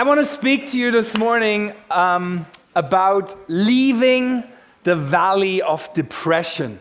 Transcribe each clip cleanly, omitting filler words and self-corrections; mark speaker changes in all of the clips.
Speaker 1: want to speak to you this morning about leaving the valley of depression.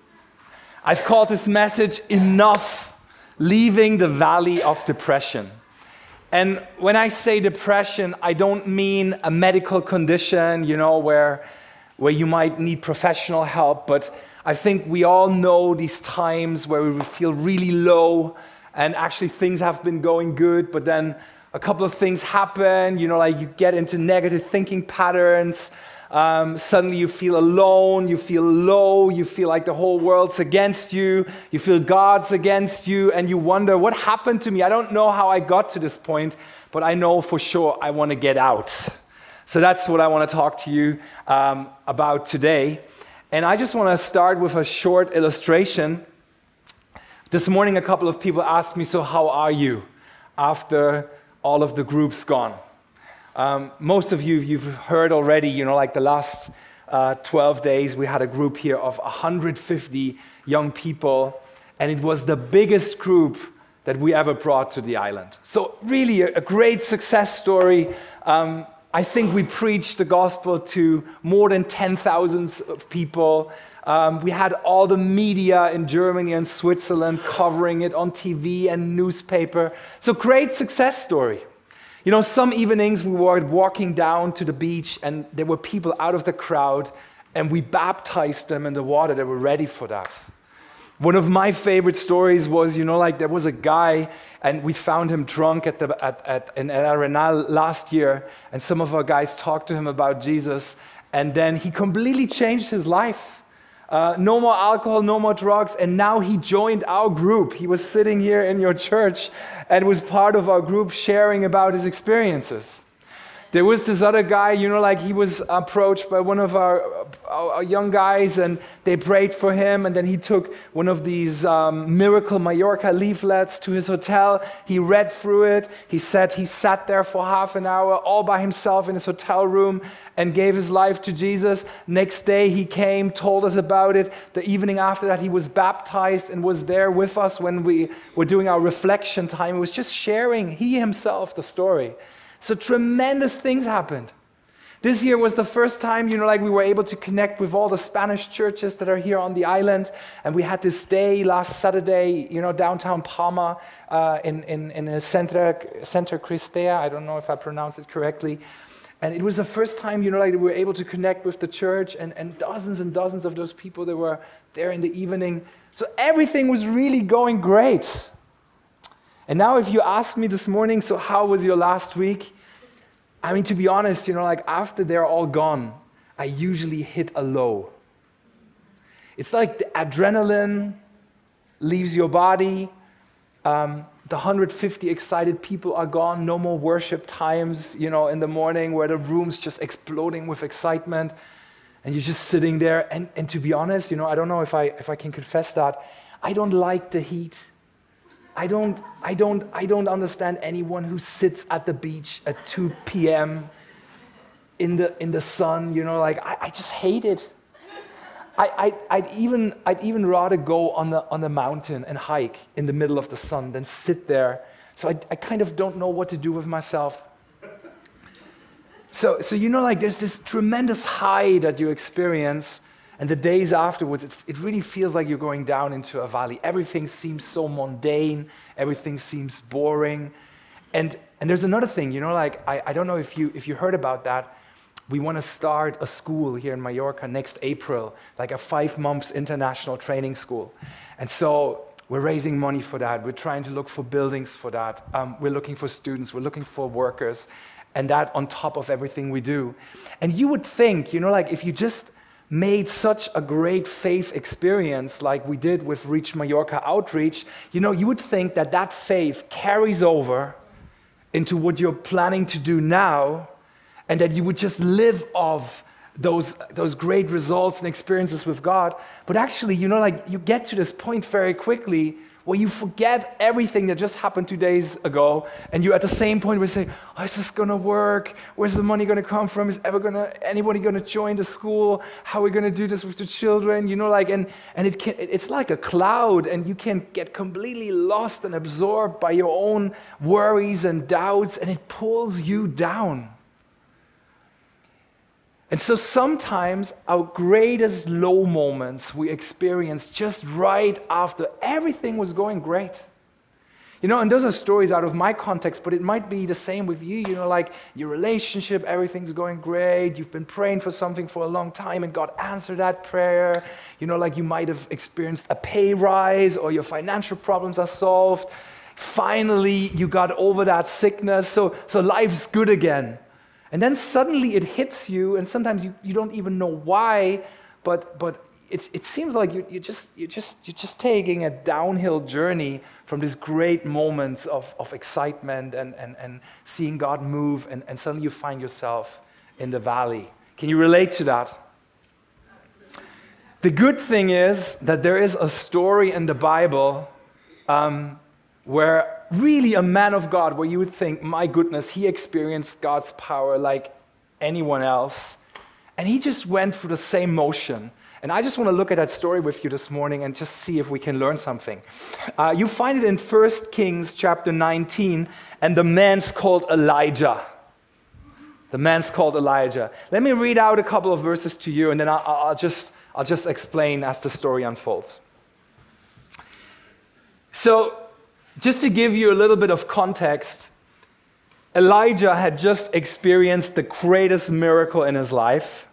Speaker 1: I've called this message Enough, Leaving the Valley of Depression. And when I say depression, I don't mean a medical condition, where you might need professional help, but I think we all know these times where we feel really low and actually things have been going good, but then a couple of things happen, like you get into negative thinking patterns. Suddenly you feel alone, you feel low, you feel like the whole world's against you, you feel God's against you, and you wonder, what happened to me? I don't know how I got to this point, but I know for sure I want to get out. So that's what I want to talk to you about today. And I just want to start with a short illustration. This morning, a couple of people asked me, so how are you after all of the groups gone? Most of you've heard already, like the last 12 days, we had a group here of 150 young people, and it was the biggest group that we ever brought to the island. So really a great success story. I think we preached the gospel to more than 10,000 of people. We had all the media in Germany and Switzerland covering it on TV and newspaper. So great success story. Some evenings we were walking down to the beach and there were people out of the crowd and we baptized them in the water. They were ready for that. One of my favorite stories was, there was a guy and we found him drunk in Arenal last year, and some of our guys talked to him about Jesus, and then he completely changed his life. No more alcohol, no more drugs, and now he joined our group. He was sitting here in your church and was part of our group sharing about his experiences. There was this other guy, he was approached by one of our young guys, and they prayed for him, and then he took one of these Miracle Mallorca leaflets to his hotel. He read through it. He said he sat there for half an hour all by himself in his hotel room and gave his life to Jesus. Next day he came, told us about it. The evening after that he was baptized and was there with us when we were doing our reflection time. He was just sharing, he himself, the story. So tremendous things happened. This year was the first time, we were able to connect with all the Spanish churches that are here on the island. And we had this day last Saturday, downtown Palma, in a Centro Cristea. I don't know if I pronounced it correctly. And it was the first time, we were able to connect with the church and dozens of those people that were there in the evening. So everything was really going great. And now if you ask me this morning, so how was your last week? To be honest, after they're all gone, I usually hit a low. It's like the adrenaline leaves your body. The 150 excited people are gone. No more worship times, in the morning where the room's just exploding with excitement. And you're just sitting there. And to be honest, I don't know if I can confess that. I don't like the heat. I don't understand anyone who sits at the beach at 2 p.m. in the sun. I just hate it. I'd even rather go on the mountain and hike in the middle of the sun than sit there. So I kind of don't know what to do with myself. So there's this tremendous high that you experience. And the days afterwards, it really feels like you're going down into a valley. Everything seems so mundane. Everything seems boring. And there's another thing, I don't know if you heard about that. We want to start a school here in Mallorca next April, like a 5 months international training school. And so we're raising money for that. We're trying to look for buildings for that. We're looking for students. We're looking for workers. And that on top of everything we do. And you would think, if you just made such a great faith experience like we did with Reach Mallorca Outreach, you would think that faith carries over into what you're planning to do now, and that you would just live off those great results and experiences with God. But actually, you get to this point very quickly where you forget everything that just happened 2 days ago, and you're at the same point where you say, oh, is this going to work? Where's the money going to come from? Is anybody going to join the school? How are we going to do this with the children? It's like a cloud, and you can get completely lost and absorbed by your own worries and doubts, and it pulls you down. And so sometimes our greatest low moments we experience just right after everything was going great. And those are stories out of my context, but it might be the same with you. Like your relationship, everything's going great. You've been praying for something for a long time and God answered that prayer. Like you might have experienced a pay rise or your financial problems are solved. Finally, you got over that sickness, so life's good again. And then suddenly it hits you, and sometimes you don't even know why, but it seems like you're just taking a downhill journey from these great moments of excitement and seeing God move, and suddenly you find yourself in the valley. Can you relate to that? The good thing is that there is a story in the Bible where really a man of God, where you would think, my goodness, he experienced God's power like anyone else. And he just went through the same motion. And I just want to look at that story with you this morning and just see if we can learn something. You find it in 1 Kings chapter 19, and the man's called Elijah. The man's called Elijah. Let me read out a couple of verses to you, and then I'll just explain as the story unfolds. So, just to give you a little bit of context, Elijah had just experienced the greatest miracle in his life.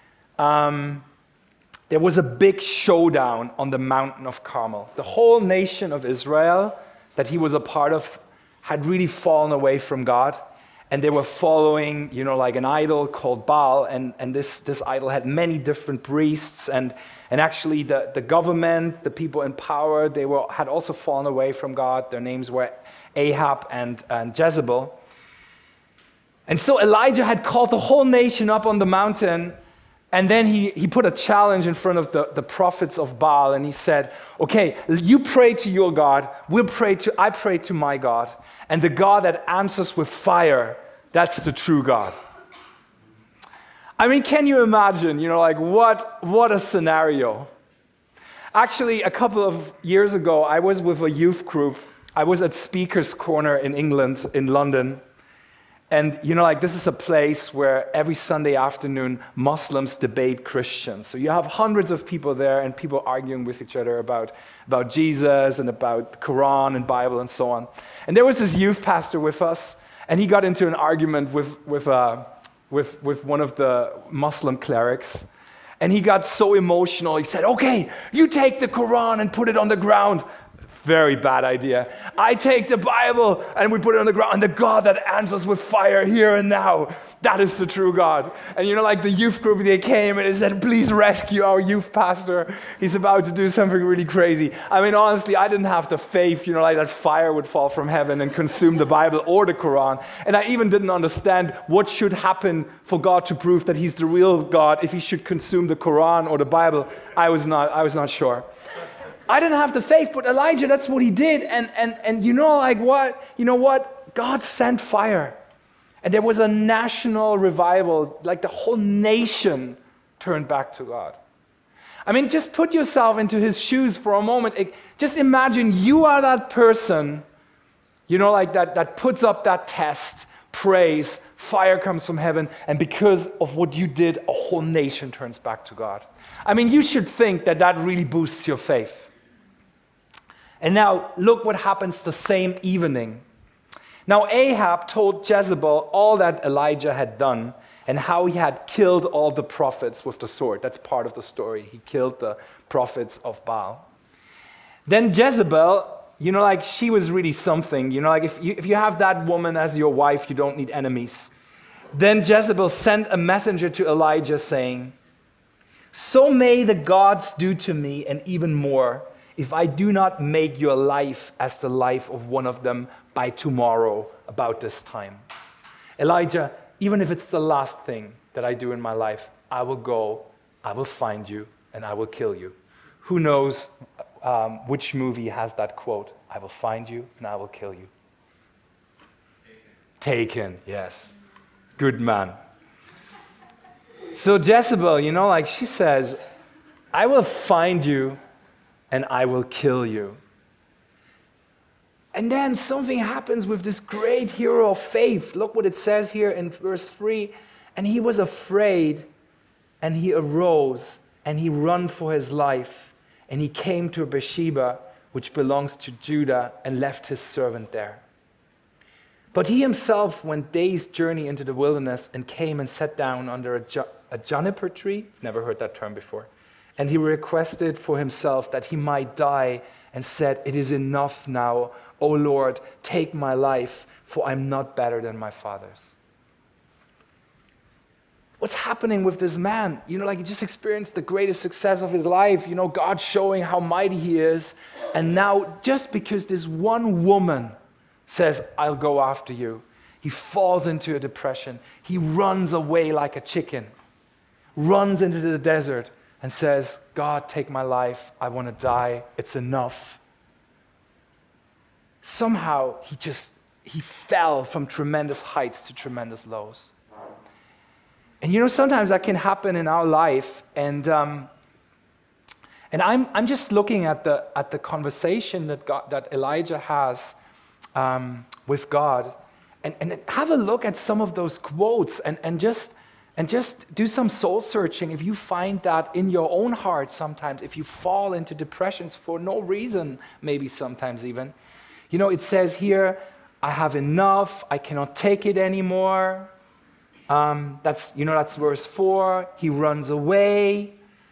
Speaker 1: There was a big showdown on the mountain of Carmel. The whole nation of Israel that he was a part of had really fallen away from God, and they were following, like an idol called Baal, and this idol had many different priests, and actually the government, the people in power, had also fallen away from God. Their names were Ahab and Jezebel. And so Elijah had called the whole nation up on the mountain, and then he put a challenge in front of the prophets of Baal, and he said, okay, you pray to your God, I pray to my God, and the God that answers with fire, that's the true God. I mean, can you imagine, what a scenario. Actually, a couple of years ago, I was with a youth group. I was at Speaker's Corner in England, in London. And, this is a place where every Sunday afternoon, Muslims debate Christians. So you have hundreds of people there and people arguing with each other about Jesus and about the Quran and Bible and so on. And there was this youth pastor with us, and he got into an argument with one of the Muslim clerics. And he got so emotional, he said, okay, you take the Quran and put it on the ground. Very bad idea. I take the Bible and we put it on the ground, and the God that answers with fire here and now, that is the true God. And the youth group, they came and they said, please rescue our youth pastor. He's about to do something really crazy. I mean, honestly, I didn't have the faith, that fire would fall from heaven and consume the Bible or the Quran. And I even didn't understand what should happen for God to prove that he's the real God, if he should consume the Quran or the Bible. I was not sure. I didn't have the faith, but Elijah, that's what he did. And what? God sent fire. And there was a national revival, like the whole nation turned back to God. I mean, just put yourself into his shoes for a moment. Just imagine you are that person, that puts up that test, prays, fire comes from heaven, and because of what you did, a whole nation turns back to God. I mean, you should think that really boosts your faith. And now, look what happens the same evening. Now, Ahab told Jezebel all that Elijah had done and how he had killed all the prophets with the sword. That's part of the story. He killed the prophets of Baal. Then Jezebel, she was really something. If you have that woman as your wife, you don't need enemies. Then Jezebel sent a messenger to Elijah saying, so may the gods do to me and even more, if I do not make your life as the life of one of them by tomorrow about this time. Elijah, even if it's the last thing that I do in my life, I will go, I will find you, and I will kill you. Who knows which movie has that quote? I will find you and I will kill you. Taken, yes. Good man. So Jezebel, she says, I will find you and I will kill you. And then something happens with this great hero of faith. Look what it says here in verse 3. And he was afraid, and he arose, and he ran for his life. And he came to Beersheba, which belongs to Judah, and left his servant there. But he himself went days' journey into the wilderness and came and sat down under a juniper tree. Never heard that term before. And he requested for himself that he might die and said, "It is enough now, O Lord, take my life, for I'm not better than my fathers." What's happening with this man? He just experienced the greatest success of his life, God showing how mighty he is. And now, just because this one woman says, "I'll go after you," he falls into a depression. He runs away like a chicken, runs into the desert, and says, "God, take my life. I want to die. It's enough." Somehow, he fell from tremendous heights to tremendous lows. And sometimes that can happen in our life. And I'm just looking at the conversation that Elijah has with God, and have a look at some of those quotes, and just do some soul searching. If you find that in your own heart sometimes, if you fall into depressions for no reason, maybe sometimes even, it says here, "I have enough, I cannot take it anymore." That's verse 4. He runs away.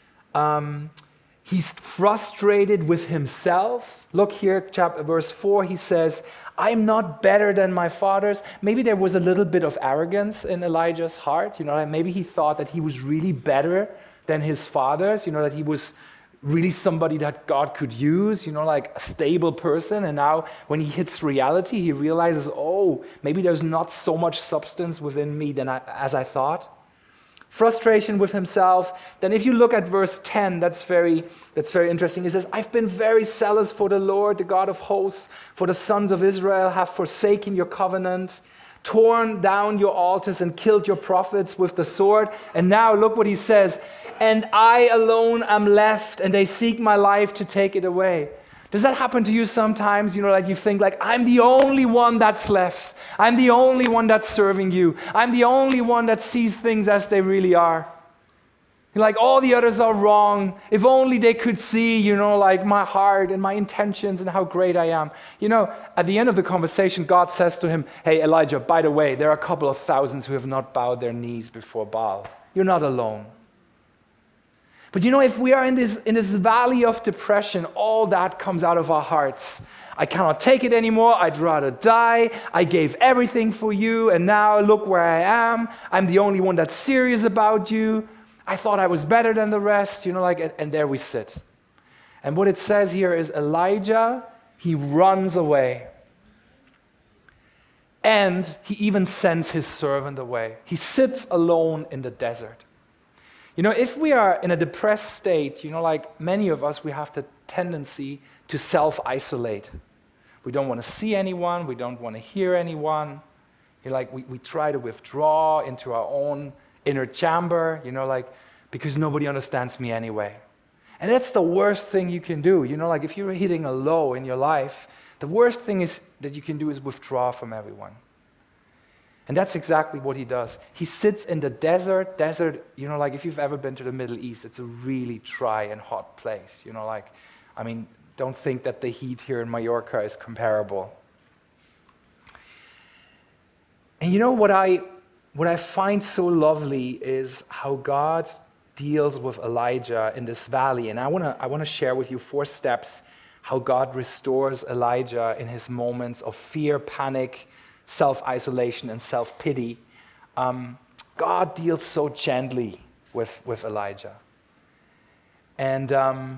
Speaker 1: He's frustrated with himself. Look here, verse 4, he says, "I'm not better than my fathers." Maybe there was a little bit of arrogance in Elijah's heart. Maybe he thought that he was really better than his fathers, that he was really somebody that God could use, like a stable person. And now when he hits reality, he realizes, oh, maybe there's not so much substance within me as I thought. Frustration with himself. Then if you look at verse 10, that's very interesting. He says, "I've been very zealous for the Lord, the God of hosts, for the sons of Israel have forsaken your covenant, torn down your altars and killed your prophets with the sword." And now look what he says, "And I alone am left, and they seek my life to take it away." Does that happen to you sometimes? You think I'm the only one that's left. I'm the only one that's serving you. I'm the only one that sees things as they really are. All the others are wrong. If only they could see, my heart and my intentions and how great I am. At the end of the conversation, God says to him, "Hey, Elijah, by the way, there are a couple of thousands who have not bowed their knees before Baal. You're not alone." But if we are in this valley of depression, all that comes out of our hearts. "I cannot take it anymore. I'd rather die. I gave everything for you, and now look where I am. I'm the only one that's serious about you. I thought I was better than the rest." And there we sit. And what it says here is Elijah, he runs away. And he even sends his servant away. He sits alone in the desert. If we are in a depressed state, many of us, we have the tendency to self-isolate. We don't want to see anyone. We don't want to hear anyone. We try to withdraw into our own inner chamber, because nobody understands me anyway. And that's the worst thing you can do. If you're hitting a low in your life, the worst thing that you can do is withdraw from everyone. And that's exactly what he does. He sits in the desert, if you've ever been to the Middle East, it's a really dry and hot place. Don't think that the heat here in Mallorca is comparable. And what I find so lovely is how God deals with Elijah in this valley. And I want to share with you 4 steps how God restores Elijah in his moments of fear, panic, self-isolation, and self-pity. God deals so gently with Elijah. And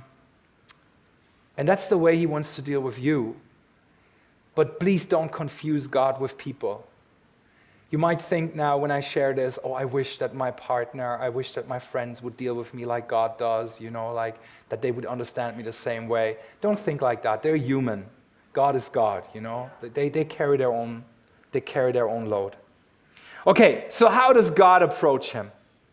Speaker 1: that's the way he wants to deal with you. But please don't confuse God with people. You might think now when I share this, oh, I wish that my partner, I wish that my friends would deal with me like God does, like that they would understand me the same way. Don't think like that. They're human. God is God, They carry their own load. Okay, so how does God approach him?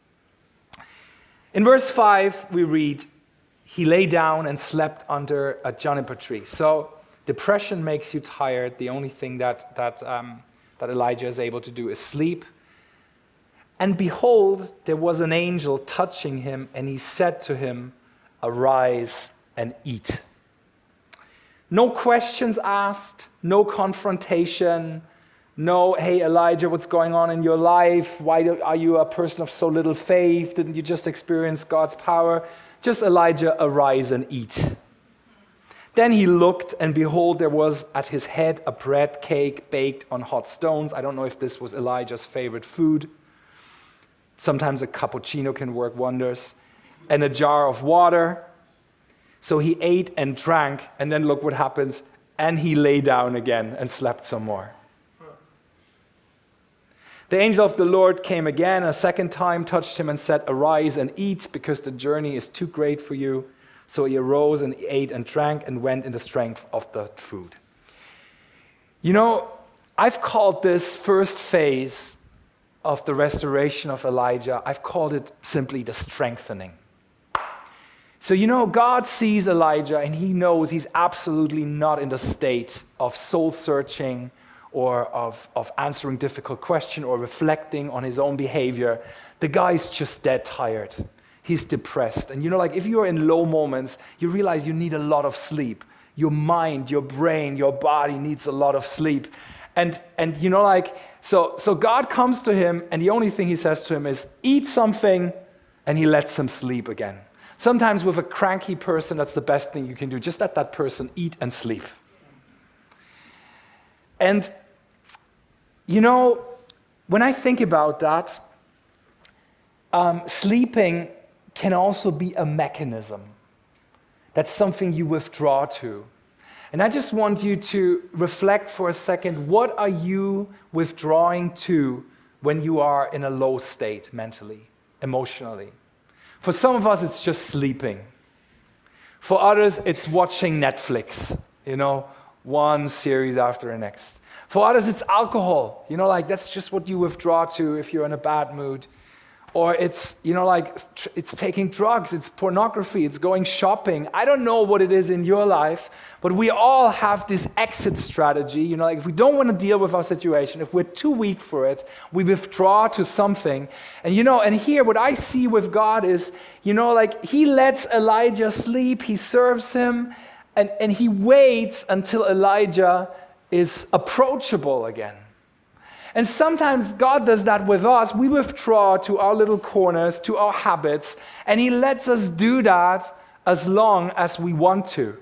Speaker 1: In verse 5, we read, he lay down and slept under a juniper tree. So depression makes you tired. The only thing that Elijah is able to do is sleep. And behold, there was an angel touching him, and he said to him, arise and eat. No questions asked, no confrontation, no, hey, Elijah, what's going on in your life? Why are you a person of so little faith? Didn't you just experience God's power? Just Elijah, arise and eat. Then he looked, and behold, there was at his head a bread cake baked on hot stones. I don't know if this was Elijah's favorite food. Sometimes a cappuccino can work wonders. And a jar of water. So he ate and drank, and then look what happens. And he lay down again and slept some more. The angel of the Lord came again a second time, touched him and said, arise and eat, because the journey is too great for you. So he arose and ate and drank and went in the strength of the food. I've called this first phase of the restoration of Elijah, I've called it simply the strengthening. So God sees Elijah and he knows he's absolutely not in the state of soul searching or of answering difficult questions or reflecting on his own behavior. The guy's just dead tired. He's depressed. And if you're in low moments, you realize you need a lot of sleep. Your mind, your brain, your body needs a lot of sleep. And so God comes to him, and the only thing he says to him is, eat something, and he lets him sleep again. Sometimes with a cranky person, that's the best thing you can do. Just let that person eat and sleep. And, when I think about that, sleeping can also be a mechanism. That's something you withdraw to. And I just want you to reflect for a second, what are you withdrawing to when you are in a low state mentally, emotionally? For some of us, it's just sleeping. For others, it's watching Netflix, one series after the next. For others, it's alcohol. That's just what you withdraw to if you're in a bad mood. Or it's, it's taking drugs, it's pornography, it's going shopping. I don't know what it is in your life, but we all have this exit strategy. If we don't want to deal with our situation, if we're too weak for it, we withdraw to something. And, and here what I see with God is, he lets Elijah sleep, he serves him, and he waits until Elijah is approachable again. And sometimes God does that with us. We withdraw to our little corners, to our habits, and he lets us do that as long as we want to.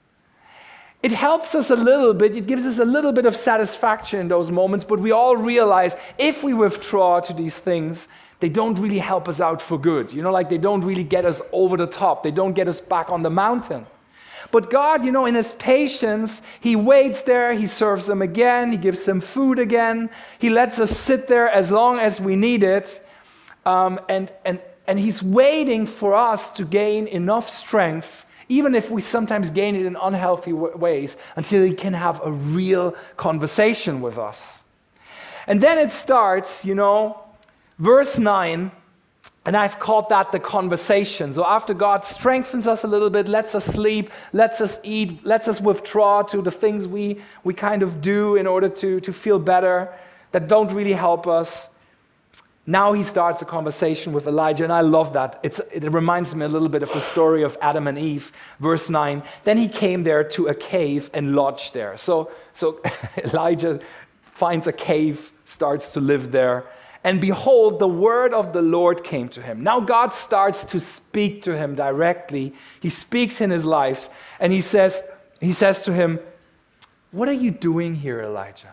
Speaker 1: It helps us a little bit. It gives us a little bit of satisfaction in those moments, but we all realize if we withdraw to these things, they don't really help us out for good. They don't really get us over the top. They don't get us back on the mountain. But God, in his patience, he waits there, he serves them again, he gives them food again, he lets us sit there as long as we need it, and he's waiting for us to gain enough strength, even if we sometimes gain it in unhealthy ways, until he can have a real conversation with us. And then it starts, verse 9, and I've called that the conversation. So after God strengthens us a little bit, lets us sleep, lets us eat, lets us withdraw to the things we kind of do in order to feel better, that don't really help us. Now he starts a conversation with Elijah, and I love that. It reminds me a little bit of the story of Adam and Eve, verse 9. Then he came there to a cave and lodged there. So Elijah finds a cave, starts to live there. And behold, the word of the Lord came to him. Now God starts to speak to him directly. He speaks in his life, and he says to him, what are you doing here, Elijah?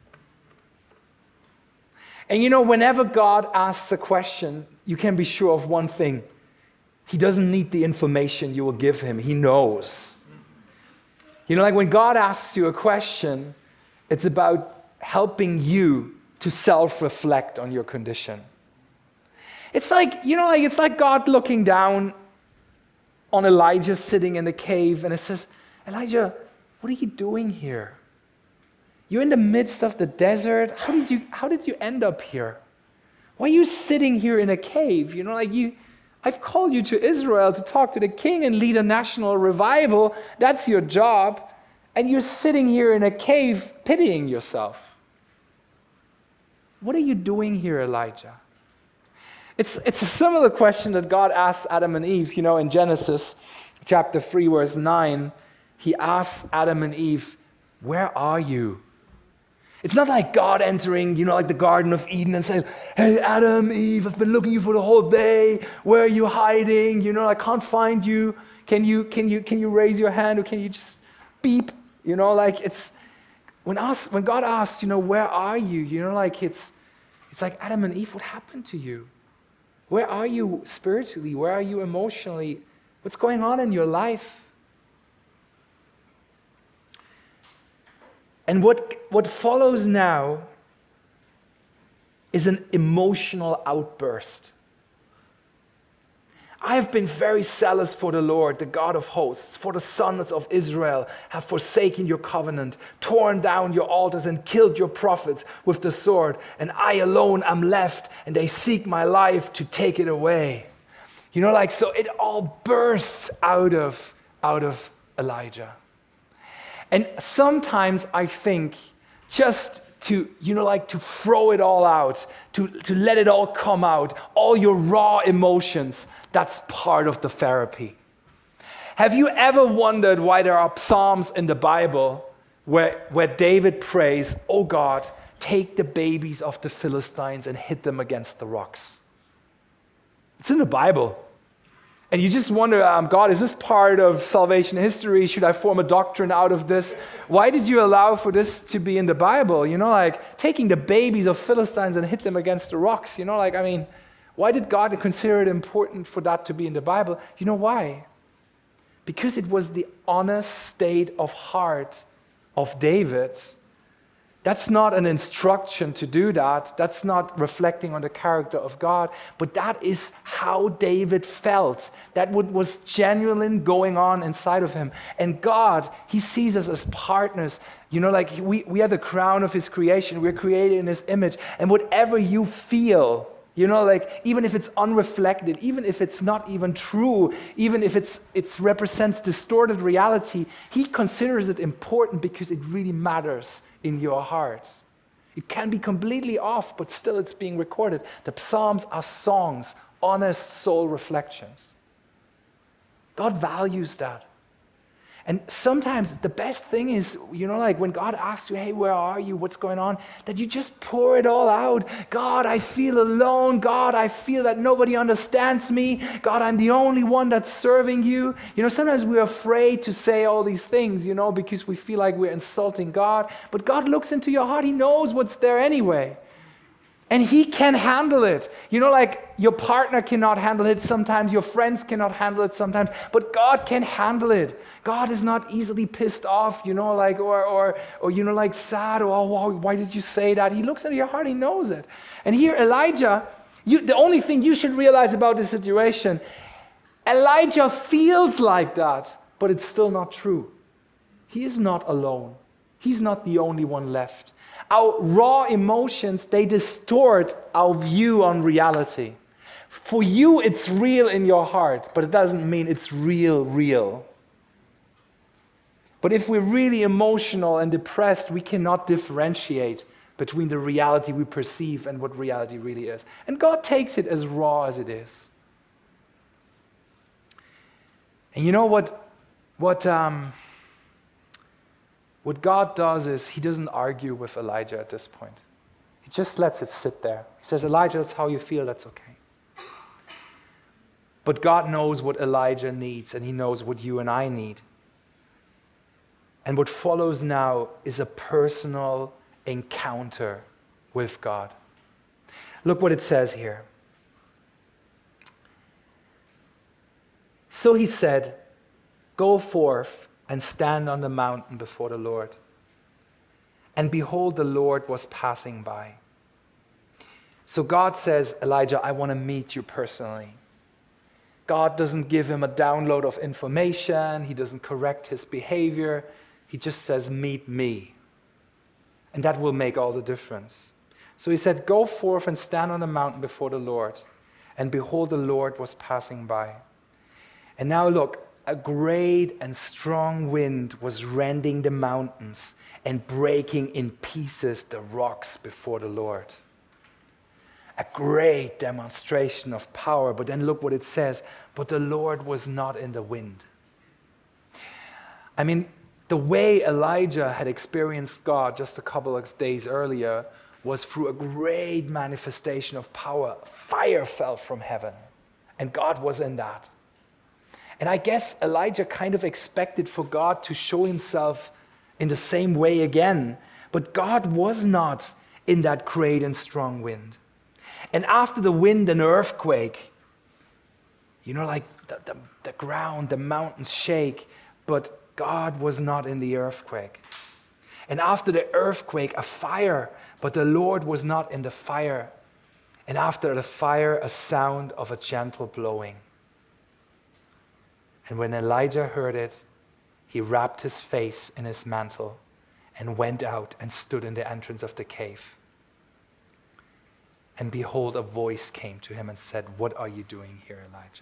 Speaker 1: And whenever God asks a question, you can be sure of one thing. He doesn't need the information you will give him. He knows. When God asks you a question, it's about helping you to self-reflect on your condition. It's like, it's like God looking down on Elijah sitting in the cave, and it says, Elijah, what are you doing here? You're in the midst of the desert. How did you end up here? Why are you sitting here in a cave? I've called you to Israel to talk to the king and lead a national revival. That's your job. And you're sitting here in a cave pitying yourself. What are you doing here, Elijah? It's a similar question that God asked Adam and Eve, in Genesis chapter 3, verse 9. He asks Adam and Eve, where are you? It's not like God entering, like the Garden of Eden and saying, hey, Adam, Eve, I've been looking for you for the whole day. Where are you hiding? I can't find you. Can you raise your hand, or can you just beep? It's when God asks, where are you? It's like, Adam and Eve, what happened to you? Where are you spiritually? Where are you emotionally? What's going on in your life? And what follows now is an emotional outburst. I have been very zealous for the Lord, the God of hosts, for the sons of Israel have forsaken your covenant, torn down your altars, and killed your prophets with the sword. And I alone am left, and they seek my life to take it away. So it all bursts out of Elijah. And sometimes I think just to throw it all out, to let it all come out, all your raw emotions, that's part of the therapy. Have you ever wondered why there are psalms in the Bible where David prays, oh God, take the babies of the Philistines and hit them against the rocks? It's in the Bible. And you just wonder, God, is this part of salvation history? Should I form a doctrine out of this? Why did you allow for this to be in the Bible? Taking the babies of Philistines and hit them against the rocks. Why did God consider it important for that to be in the Bible? You know why? Because it was the honest state of heart of David. That's not an instruction to do that. That's not reflecting on the character of God. But that is how David felt. That was genuine going on inside of him. And God, he sees us as partners. We are the crown of his creation. We're created in his image. And whatever you feel, even if it's unreflected, even if it's not even true, even if it represents distorted reality, he considers it important because it really matters in your heart. It can be completely off, but still it's being recorded. The Psalms are songs, honest soul reflections. God values that. And sometimes the best thing is, when God asks you, hey, where are you? What's going on? That you just pour it all out. God, I feel alone. God, I feel that nobody understands me. God, I'm the only one that's serving you. Sometimes we're afraid to say all these things, because we feel like we're insulting God. But God looks into your heart. He knows what's there anyway. And he can handle it. Your partner cannot handle it sometimes, your friends cannot handle it sometimes, but God can handle it. God is not easily pissed off, or sad, or oh, why did you say that? He looks into your heart, he knows it. And here Elijah, the only thing you should realize about this situation, Elijah feels like that, but it's still not true. He is not alone. He's not the only one left. Our raw emotions, they distort our view on reality. For you, it's real in your heart, but it doesn't mean it's real. But if we're really emotional and depressed, we cannot differentiate between the reality we perceive and what reality really is. And God takes it as raw as it is. And you know what God does is he doesn't argue with Elijah at this point. He just lets it sit there. He says, Elijah, that's how you feel, that's okay. But God knows what Elijah needs, and he knows what you and I need. And what follows now is a personal encounter with God. Look what it says here. So he said, go forth and stand on the mountain before the Lord. And behold, the Lord was passing by. So God says, Elijah, I want to meet you personally. God doesn't give him a download of information. He doesn't correct his behavior. He just says, meet me. And that will make all the difference. So he said, go forth and stand on the mountain before the Lord. And behold, the Lord was passing by. And now look, a great and strong wind was rending the mountains and breaking in pieces the rocks before the Lord. A great demonstration of power. But then look what it says. But the Lord was not in the wind. I mean, the way Elijah had experienced God just a couple of days earlier was through a great manifestation of power. Fire fell from heaven, and God was in that. And I guess Elijah kind of expected for God to show himself in the same way again, but God was not in that great and strong wind. And after the wind, an earthquake, like the ground, the mountains shake, but God was not in the earthquake. And after the earthquake, a fire, but the Lord was not in the fire. And after the fire, a sound of a gentle blowing. And when Elijah heard it, he wrapped his face in his mantle and went out and stood in the entrance of the cave. And behold, a voice came to him and said, what are you doing here, Elijah?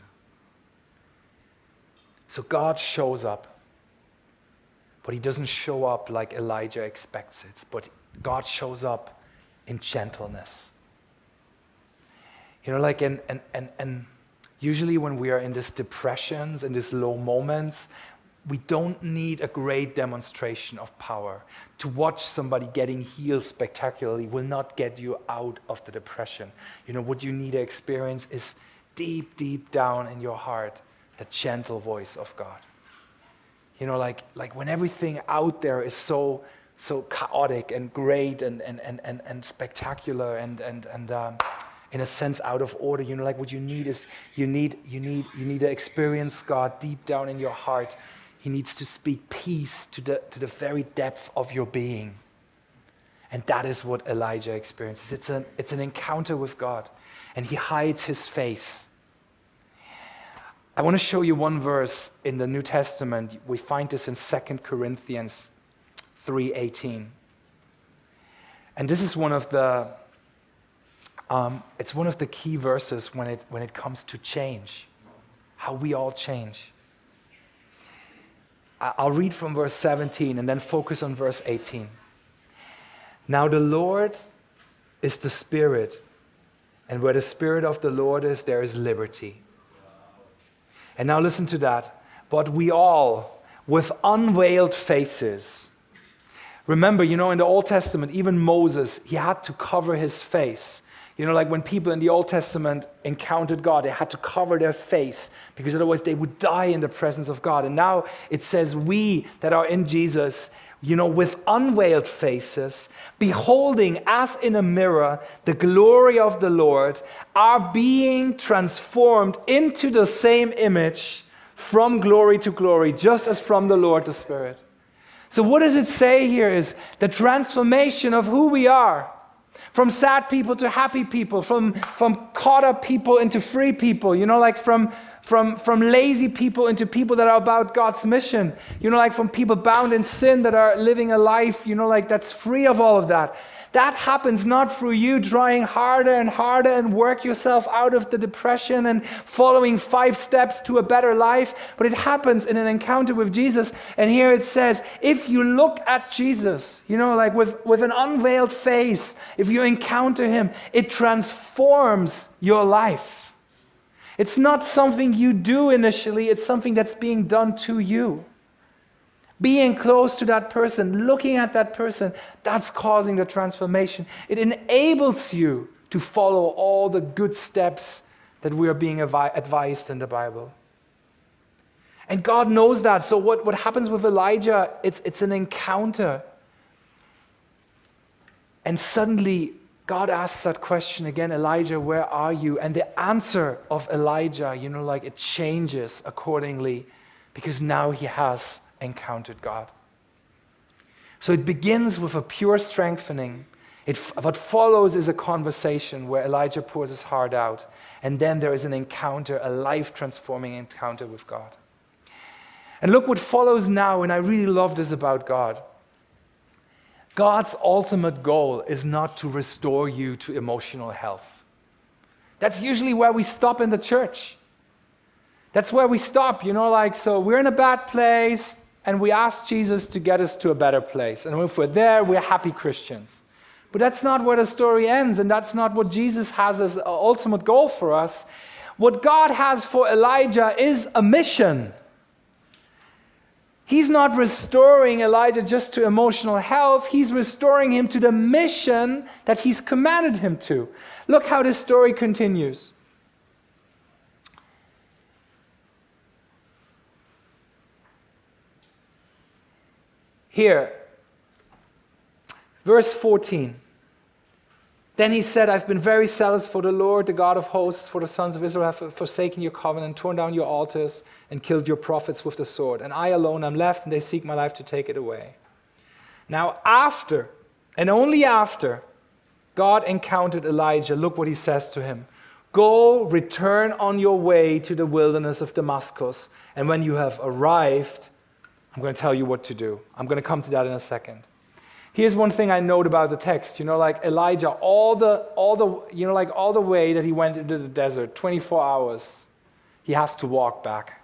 Speaker 1: So God shows up, but he doesn't show up like Elijah expects it, but God shows up in gentleness. And usually when we are in these depressions, in these low moments, we don't need a great demonstration of power. To watch somebody getting healed spectacularly will not get you out of the depression. What you need to experience is deep, deep down in your heart, the gentle voice of God. Like when everything out there is so chaotic and great and spectacular and in a sense out of order. What you need is you need to experience God deep down in your heart. He needs to speak peace to the very depth of your being. And that is what Elijah experiences. It's an encounter with God, and he hides his face. I want to show you one verse in the New Testament. We find this in 2 Corinthians 3:18. And this is one of the key verses when it comes to change, how we all change. I'll read from verse 17 and then focus on verse 18. Now the Lord is the Spirit, and where the Spirit of the Lord is, there is liberty. And now listen to that. But we all, with unveiled faces. Remember, in the Old Testament, even Moses, he had to cover his face. Like when people in the Old Testament encountered God, they had to cover their face because otherwise they would die in the presence of God. And now it says we that are in Jesus, with unveiled faces, beholding as in a mirror the glory of the Lord, are being transformed into the same image from glory to glory, just as from the Lord the Spirit. So what does it say here is the transformation of who we are. From sad people to happy people, from caught up people into free people, from lazy people into people that are about God's mission, from people bound in sin that are living a life, that's free of all of that. That happens not through you trying harder and harder and work yourself out of the depression and following 5 steps to a better life, but it happens in an encounter with Jesus. And here it says, if you look at Jesus, with an unveiled face, if you encounter him, it transforms your life. It's not something you do initially, it's something that's being done to you. Being close to that person, looking at that person, that's causing the transformation. It enables you to follow all the good steps that we are being advised in the Bible. And God knows that. So what happens with Elijah, it's an encounter. And suddenly, God asks that question again, Elijah, where are you? And the answer of Elijah, it changes accordingly because now he has encountered God. So it begins with a pure strengthening. What follows is a conversation where Elijah pours his heart out, and then there is an encounter, a life-transforming encounter with God. And look what follows now, and I really love this about God. God's ultimate goal is not to restore you to emotional health. That's usually where we stop in the church. That's where we stop, so we're in a bad place, and we ask Jesus to get us to a better place. And if we're there, we're happy Christians. But that's not where the story ends, and that's not what Jesus has as an ultimate goal for us. What God has for Elijah is a mission. He's not restoring Elijah just to emotional health. He's restoring him to the mission that he's commanded him to. Look how this story continues. Here, verse 14. Then he said, I've been very zealous for the Lord, the God of hosts, for the sons of Israel have forsaken your covenant, torn down your altars, and killed your prophets with the sword. And I alone am left, and they seek my life to take it away. Now after, and only after, God encountered Elijah, look what he says to him. Go, return on your way to the wilderness of Damascus, and when you have arrived, I'm going to tell you what to do. I'm going to come to that in a second. Here's one thing I note about the text. Elijah, all the way that he went into the desert, 24 hours, he has to walk back.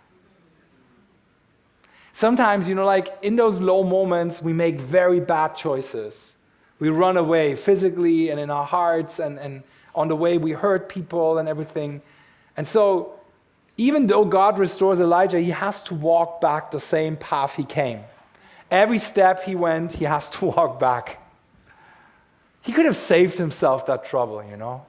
Speaker 1: Sometimes, in those low moments, we make very bad choices. We run away physically and in our hearts, and on the way we hurt people and everything. And so, even though God restores Elijah, he has to walk back the same path he came. Every step he went, he has to walk back. He could have saved himself that trouble,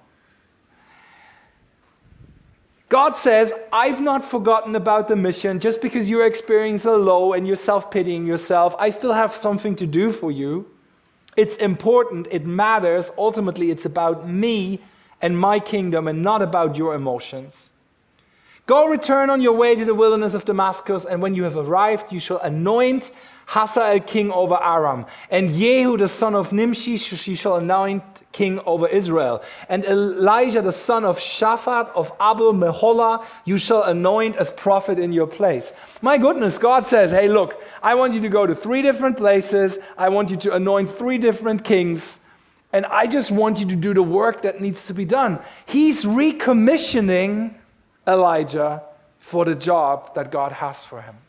Speaker 1: God says, I've not forgotten about the mission. Just because you're experiencing a low and you're self-pitying yourself, I still have something to do for you. It's important, it matters. Ultimately, it's about me and my kingdom and not about your emotions. Go return on your way to the wilderness of Damascus, and when you have arrived, you shall anoint Hazael king over Aram, and Jehu the son of Nimshi she shall anoint king over Israel, and Elijah the son of Shaphat of Abel Meholah you shall anoint as prophet in your place. My goodness, God says, hey look, I want you to go to 3 different places, I want you to anoint 3 different kings, and I just want you to do the work that needs to be done. He's recommissioning Elijah for the job that God has for him.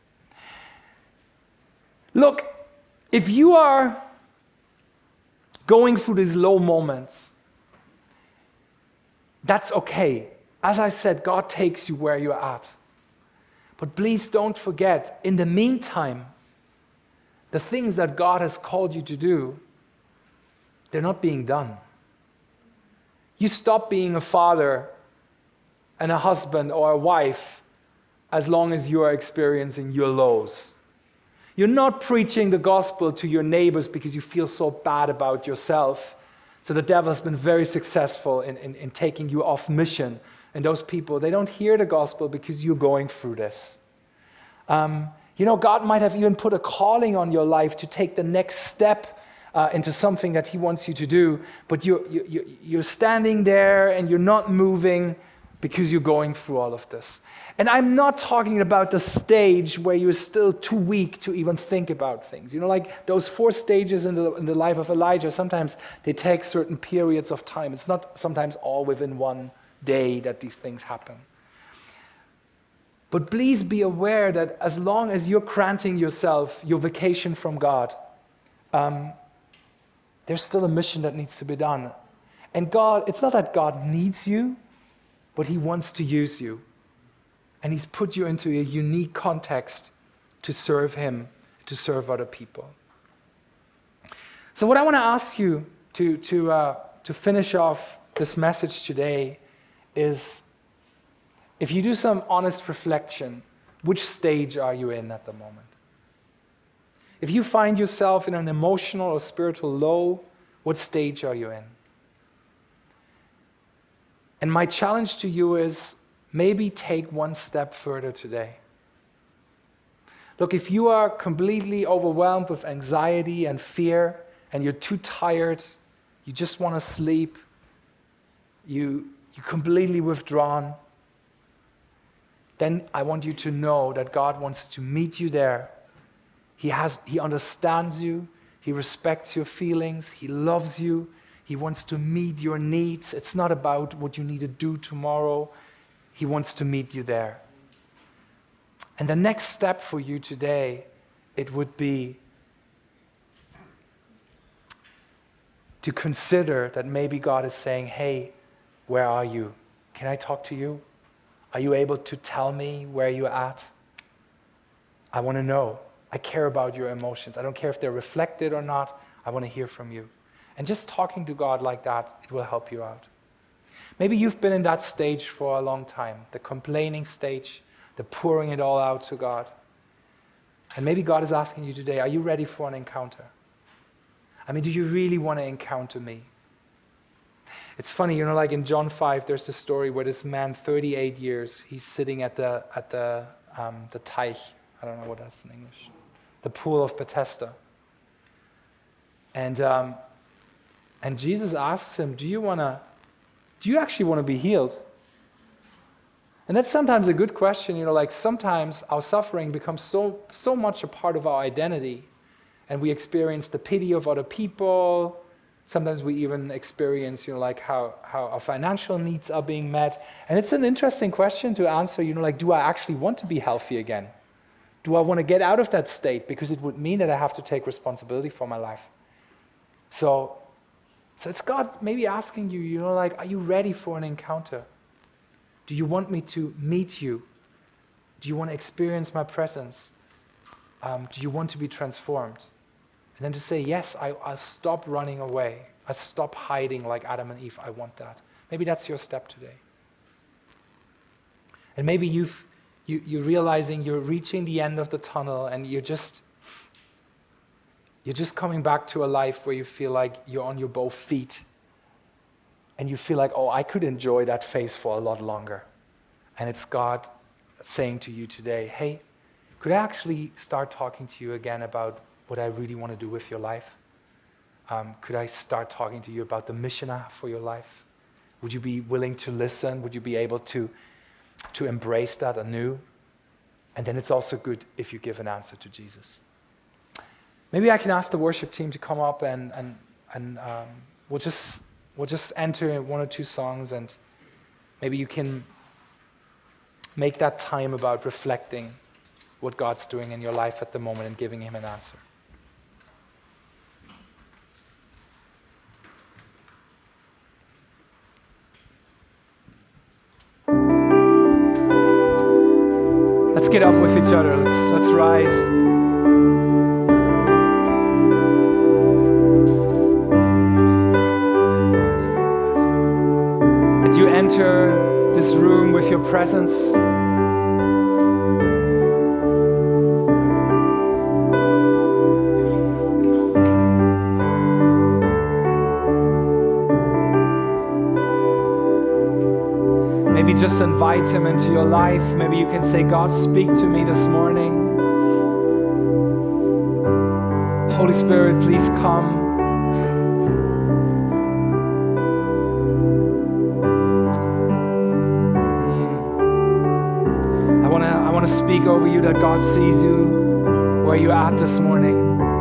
Speaker 1: Look, if you are going through these low moments, that's okay. As I said, God takes you where you're at. But please don't forget, in the meantime, the things that God has called you to do, they're not being done. You stop being a father and a husband or a wife as long as you are experiencing your lows. You're not preaching the gospel to your neighbors because you feel so bad about yourself. So the devil has been very successful in taking you off mission. And those people, they don't hear the gospel because you're going through this. God might have even put a calling on your life to take the next step into something that he wants you to do. But you're standing there and you're not moving because you're going through all of this. And I'm not talking about the stage where you're still too weak to even think about things. Like those 4 stages in the life of Elijah, sometimes they take certain periods of time. It's not sometimes all within one day that these things happen. But please be aware that as long as you're granting yourself your vacation from God, there's still a mission that needs to be done. And God, it's not that God needs you, but he wants to use you. And he's put you into a unique context to serve him, to serve other people. So what I want to ask you to finish off this message today is, if you do some honest reflection, which stage are you in at the moment? If you find yourself in an emotional or spiritual low, what stage are you in? And my challenge to you is, maybe take one step further today. Look, if you are completely overwhelmed with anxiety and fear, and you're too tired, you just want to sleep, you're completely withdrawn, then I want you to know that God wants to meet you there. He understands you. He respects your feelings. He loves you. He wants to meet your needs. It's not about what you need to do tomorrow. He wants to meet you there. And the next step for you today, it would be to consider that maybe God is saying, hey, where are you? Can I talk to you? Are you able to tell me where you're at? I want to know. I care about your emotions. I don't care if they're reflected or not. I want to hear from you. And just talking to God like that, it will help you out. Maybe you've been in that stage for a long time, the complaining stage, the pouring it all out to God. And maybe God is asking you today, are you ready for an encounter? I mean, do you really want to encounter me? It's funny, like in John 5, there's this story where this man, 38 years, he's sitting at the Teich. I don't know what that's in English. The pool of Bethesda. And Jesus asks him, do you actually want to be healed? And that's sometimes a good question, like sometimes our suffering becomes so much a part of our identity, and we experience the pity of other people. Sometimes we even experience, like how our financial needs are being met. And it's an interesting question to answer, like, do I actually want to be healthy again? Do I want to get out of that state? Because it would mean that I have to take responsibility for my life. So it's God maybe asking you, like, are you ready for an encounter? Do you want me to meet you? Do you want to experience my presence? Do you want to be transformed? And then to say, yes, I'll stop running away. I'll stop hiding like Adam and Eve. I want that. Maybe that's your step today. And maybe you're realizing you're reaching the end of the tunnel, and you're just coming back to a life where you feel like you're on your both feet. And you feel like, oh, I could enjoy that phase for a lot longer. And it's God saying to you today, hey, could I actually start talking to you again about what I really want to do with your life? Could I start talking to you about the mission I have for your life? Would you be willing to listen? Would you be able to embrace that anew? And then it's also good if you give an answer to Jesus. Maybe I can ask the worship team to come up, and we'll just enter one or two songs, and maybe you can make that time about reflecting what God's doing in your life at the moment and giving him an answer. Let's get up with each other. Let's rise. As you enter this room with your presence, maybe just invite him into your life. Maybe you can say, God, speak to me this morning. Holy Spirit, please come. I want to speak over you that God sees you where you're at this morning.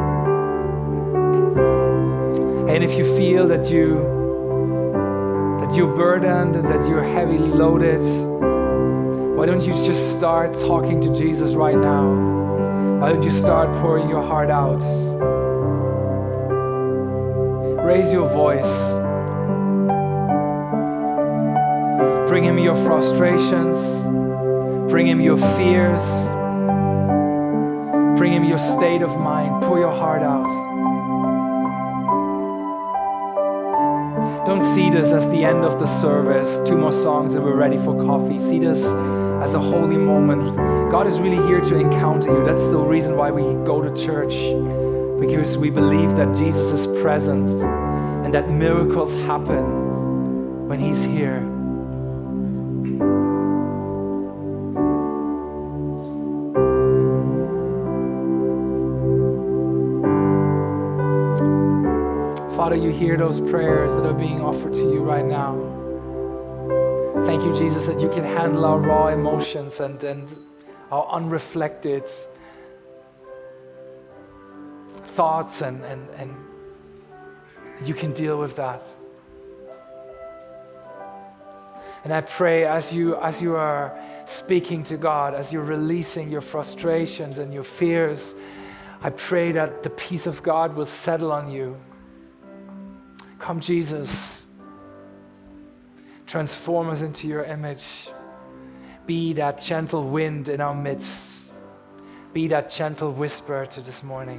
Speaker 1: And if you feel that you're burdened and that you're heavily loaded, why don't you just start talking to Jesus right now? Why don't you start pouring your heart out? Raise your voice. Bring him your frustrations. Bring him your fears. Bring him your state of mind. Pour your heart out. Don't see this as the end of the service, 2 more songs and we're ready for coffee. See this as a holy moment. God is really here to encounter you. That's the reason why we go to church, because we believe that Jesus is present and that miracles happen when he's here. Father, you hear those prayers that are being offered to you right now. Thank you, Jesus, that you can handle our raw emotions and our unreflected thoughts, and you can deal with that. And I pray as you are speaking to God, as you're releasing your frustrations and your fears, I pray that the peace of God will settle on you. Come, Jesus. Transform us into your image. Be that gentle wind in our midst. Be that gentle whisper to this morning.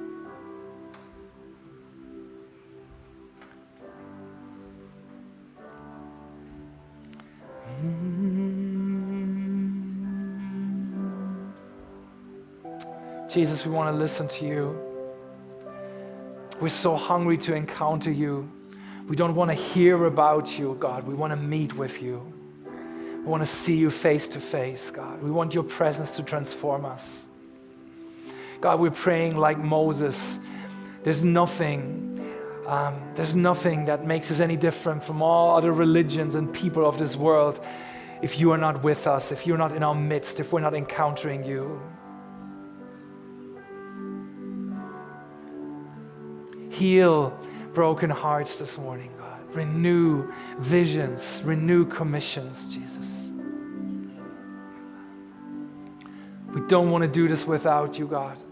Speaker 1: Jesus, we want to listen to you. We're so hungry to encounter you. We don't want to hear about you, God. We want to meet with you. We want to see you face to face, God. We want your presence to transform us. God, we're praying like Moses. There's nothing that makes us any different from all other religions and people of this world if you are not with us, if you're not in our midst, if we're not encountering you. Heal broken hearts this morning, God. Renew visions, renew commissions, Jesus. We don't want to do this without you, God.